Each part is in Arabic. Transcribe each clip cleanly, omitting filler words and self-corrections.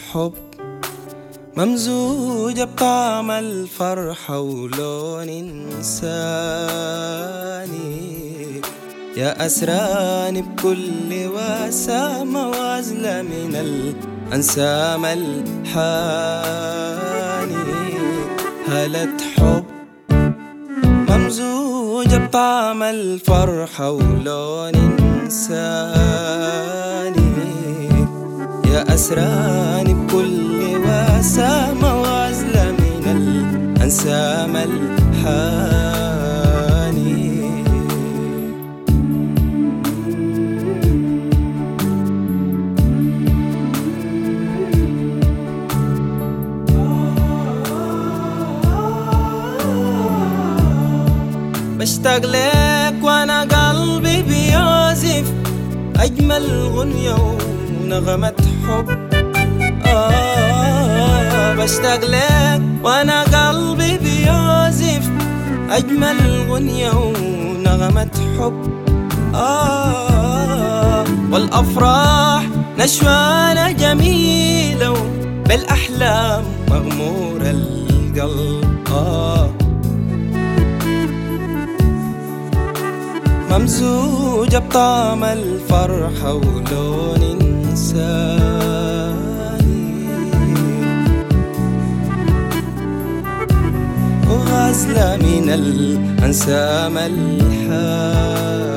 حب ممزوجة بطعم الفرحة ولون إنساني، يا أسراني بكل وسامة وازلة من الأنسام الحاني. هالة حب ممزوجة بطعم الفرحة ولون إنساني، يا أسراني بكل وسامة وازلة من الأنسام الحاني. بشتاق لك وانا قلبي بيعزف أجمل غنية ونغمة حب. بشتاق لك وانا قلبي بيعزف أجمل غنية ونغمة حب. والأفراح نشوانة جميلة بالأحلام مغمور القلب. ممزوجة بطعم الفرحة ولون إنساني، وغازلة من الأنسام الحاني.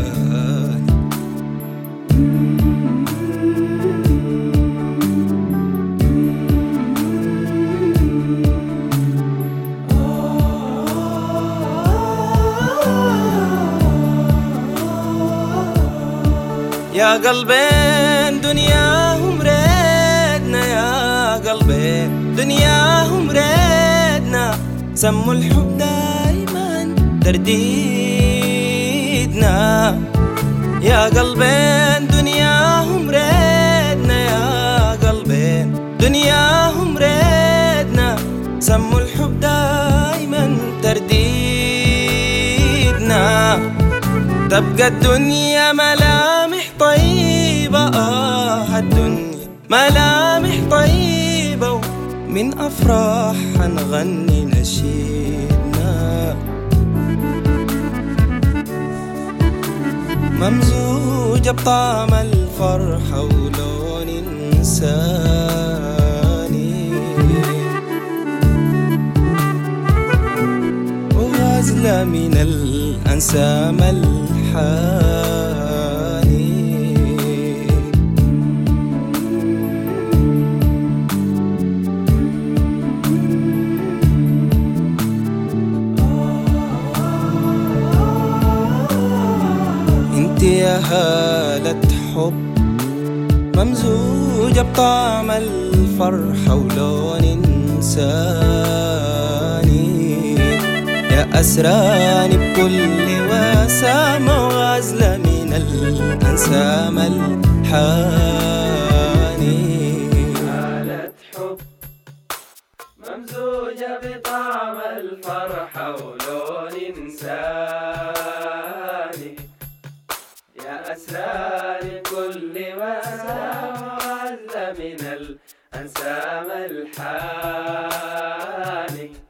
يا قلبين دنياهم ريدنا، يا قلبين دنياهم ريدنا، سموا الحب دايما ترديدنا. يا قلبين دنياهم ريدنا، يا قلبين دنياهم ريدنا، سموا الحب دايما ترديدنا. تبقى الدنيا ملامح طيبة، الدنيا ملامح طيبة، من أفراح حنغني نشيدنا. ممزوجة بطعم الفرحة ولون إنساني، وغازلة من الأنسام الحاني. انت يا هالة حب ممزوجة بطعم الفرحة ولون إنساني، يا أسراني بكل وسامة وغازلة من الأنسام الحاني. هالة حب ممزوجة بطعم الفرحة ولون إنساني، يا أسراني بكل وسامة وغازلة من الأنسام الحاني.